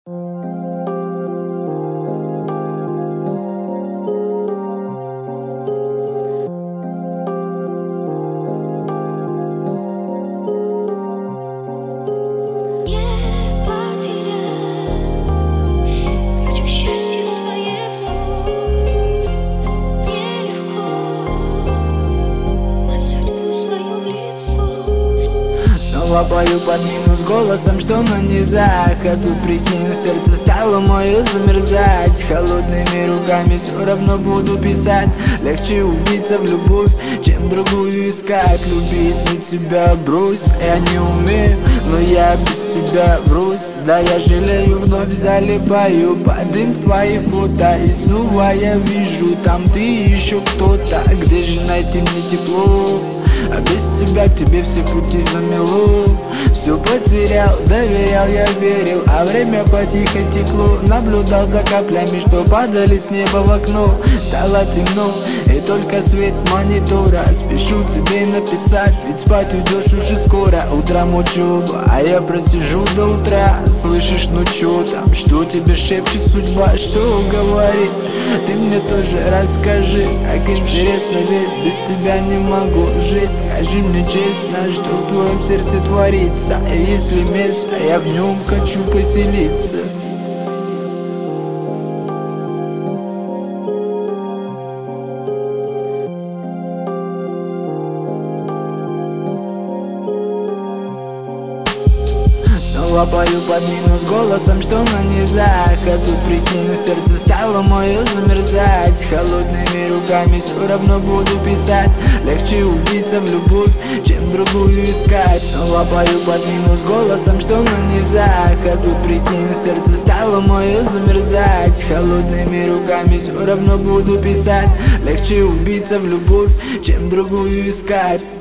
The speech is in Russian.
Пою под минус голосом, что на низах. А тут, прикинь, сердце стало мое замерзать. Холодными руками все равно буду писать. Легче убиться в любовь, чем другую искать. Любить не тебя, брось, я не умею, но я без тебя врусь. Да, я жалею, вновь залипаю под дым в твои фото. И снова я вижу, там ты и еще кто-то. Где же найти мне тепло? А без тебя к тебе все пути замело. Все потерял, доверял, я верил, а время потихо текло. Наблюдал за каплями, что падали с неба в окно. Стало темно, и только свет монитора. Спешу тебе написать, ведь спать уйдешь уже скоро. Утром учеба, а я просижу до утра. Слышишь, ну чё там, что тебе шепчет судьба, что говорит? Ты мне тоже расскажи, как интересно, ведь без тебя не могу жить. Скажи мне честно, что в твоем сердце творится. И если место, я в нем хочу поселиться. Снова пою под минус голосом, что на низах. А тут, прикинь, сердце стало мое замерзать. Холодными руками все равно буду писать. Легче убиться в любовь, чем другую искать. Снова пою под минус голосом, что на низах. А тут, прикинь, сердце стало мое замерзать. Холодными руками все равно буду писать. Легче убиться в любовь, чем другую искать.